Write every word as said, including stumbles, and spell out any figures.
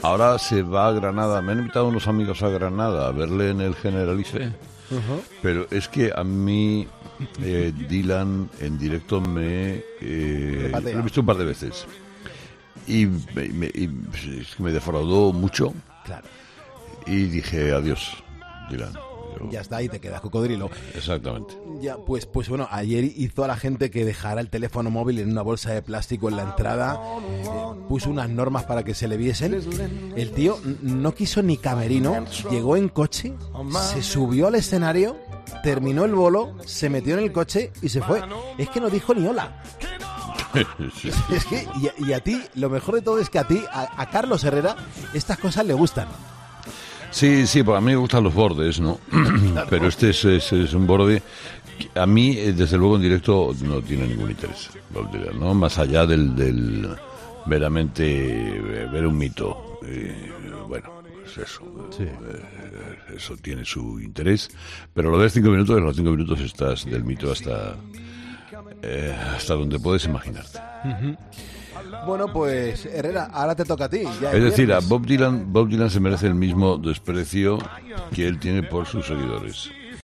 ahora se va a Granada. Me han invitado unos amigos a Granada a verle en el Generalife. Uh-huh. Pero es que a mí eh, Dylan en directo me eh, lo he visto un par de veces y, me, y es que me defraudó mucho. Claro. Y dije adiós, Dylan. Yo... Ya está, ahí te quedas, cocodrilo. Exactamente. Ya, pues, pues bueno, ayer hizo a la gente que dejara el teléfono móvil en una bolsa de plástico en la entrada, eh, puso unas normas para que se le viesen. El tío no quiso ni camerino, llegó en coche, se subió al escenario, terminó el bolo, se metió en el coche y se fue. Es que no dijo ni hola. Sí. Es que, y, y a ti, lo mejor de todo es que a ti, a, a Carlos Herrera, estas cosas le gustan. Sí, sí, pues a mí me gustan los bordes, ¿no? Claro. Pero este es, es, es un borde que a mí, desde luego, en directo no tiene ningún interés, ¿no? Más allá del, del meramente ver un mito. Eh, bueno, pues eso, sí. eh, eso tiene su interés. Pero lo de cinco minutos, en los cinco minutos estás del mito hasta, eh, hasta donde puedes imaginarte. Uh-huh. Bueno, pues Herrera, ahora te toca a ti. Ya es decir, a Bob Dylan, Bob Dylan se merece el mismo desprecio que él tiene por sus seguidores.